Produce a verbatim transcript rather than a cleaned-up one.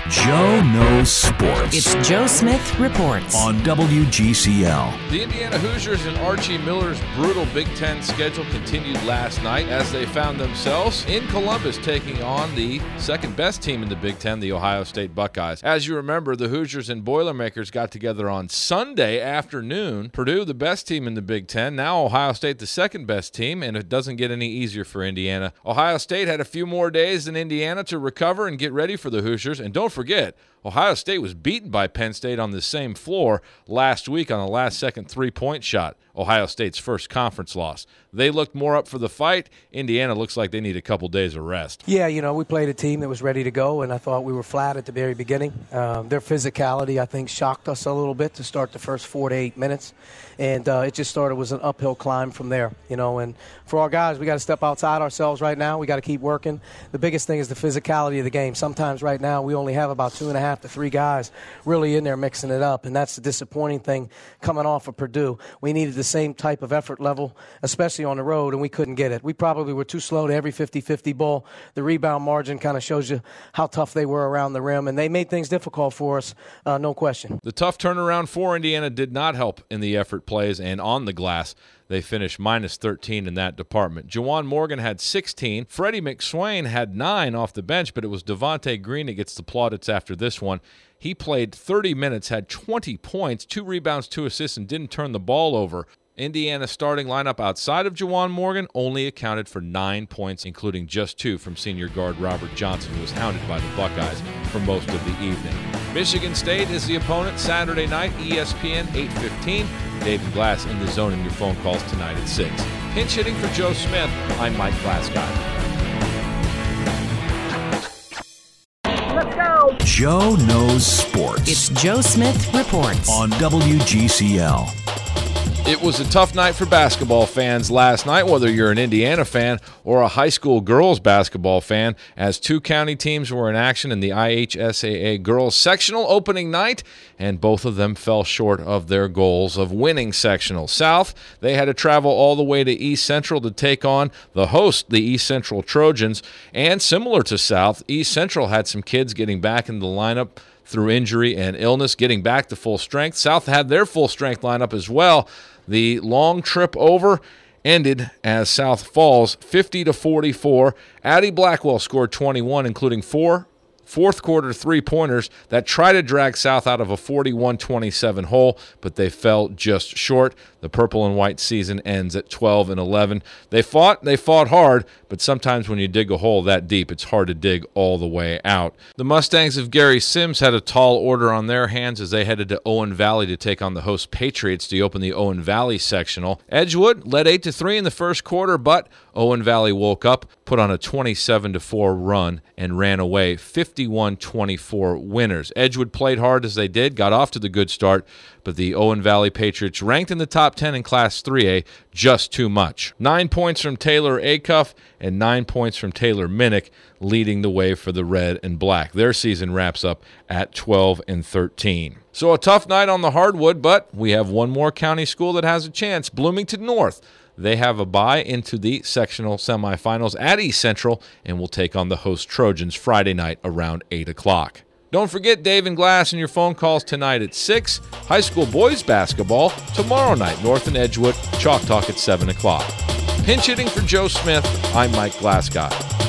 Joe Knows Sports. It's Joe Smith Reports on W G C L. The Indiana Hoosiers and Archie Miller's brutal Big Ten schedule continued last night as they found themselves in Columbus taking on the second-best team in the Big Ten, the Ohio State Buckeyes. As you remember, the Hoosiers and Boilermakers got together on Sunday afternoon. Purdue, the best team in the Big Ten. Now Ohio State, the second-best team, and it doesn't get any easier for Indiana. Ohio State had a few more days than Indiana to recover and get ready for the Hoosiers. And don't forget, Ohio State was beaten by Penn State on the same floor last week on a last-second three-point shot. Ohio State's first conference loss. They looked more up for the fight. Indiana looks like they need a couple days of rest. Yeah, you know, we played a team that was ready to go, and I thought we were flat at the very beginning. Um, their physicality, I think, shocked us a little bit to start the first four to eight minutes, and uh, it just started was an uphill climb from there, you know. And for our guys, we got to step outside ourselves right now. We got to keep working. The biggest thing is the physicality of the game. Sometimes right now we only have about two and a half to three guys really in there mixing it up, and that's the disappointing thing coming off of Purdue. We needed the same type of effort level, especially on the road, and we couldn't get it. We probably were too slow to every fifty-fifty ball. The rebound margin kind of shows you how tough they were around the rim, and they made things difficult for us, uh, no question. The tough turnaround for Indiana did not help in the effort plays and on the glass. They finished minus thirteen in that department. Juwan Morgan had sixteen. Freddie McSwain had nine off the bench, but it was Devontae Green that gets the plaudits after this one. He played thirty minutes, had twenty points, two rebounds, two assists, and didn't turn the ball over. Indiana's starting lineup outside of Juwan Morgan only accounted for nine points, including just two from senior guard Robert Johnson, who was hounded by the Buckeyes for most of the evening. Michigan State is the opponent Saturday night, E S P N, eight fifteen. David Glass in the zone in your phone calls tonight at six. Pinch hitting for Joe Smith, I'm Mike Glasgow. Let's go! Joe Knows Sports. It's Joe Smith Reports on W G C L. It was a tough night for basketball fans last night, whether you're an Indiana fan or a high school girls basketball fan, as two county teams were in action in the I H S A A girls sectional opening night, and both of them fell short of their goals of winning sectional. South, they had to travel all the way to East Central to take on the host, the East Central Trojans, and similar to South, East Central had some kids getting back in the lineup through injury and illness, getting back to full strength. South had their full strength lineup as well. The long trip over ended as South falls fifty to forty-four. Addie Blackwell scored twenty-one, including four fourth quarter three-pointers that tried to drag South out of a forty-one twenty-seven hole, but they fell just short. The purple and white season ends at twelve and eleven. They fought, they fought hard, but sometimes when you dig a hole that deep, it's hard to dig all the way out. The Mustangs of Gary Sims had a tall order on their hands as they headed to Owen Valley to take on the host Patriots to open the Owen Valley sectional. Edgewood led eight to three in the first quarter, but Owen Valley woke up, put on a twenty-seven to four run, and ran away fifty-one twenty-four winners. Edgewood played hard as they did, got off to the good start, but the Owen Valley Patriots, ranked in the top ten in Class three A, just too much. Nine points from Taylor Acuff and nine points from Taylor Minnick, leading the way for the red and black. Their season wraps up at twelve and thirteen. So a tough night on the hardwood, but we have one more county school that has a chance, Bloomington North. They have a bye into the sectional semifinals at East Central and will take on the host Trojans Friday night around eight o'clock. Don't forget Dave and Glass and your phone calls tonight at six. High school boys basketball tomorrow night, North and Edgewood. Chalk Talk at seven o'clock. Pinch hitting for Joe Smith, I'm Mike Glasgow.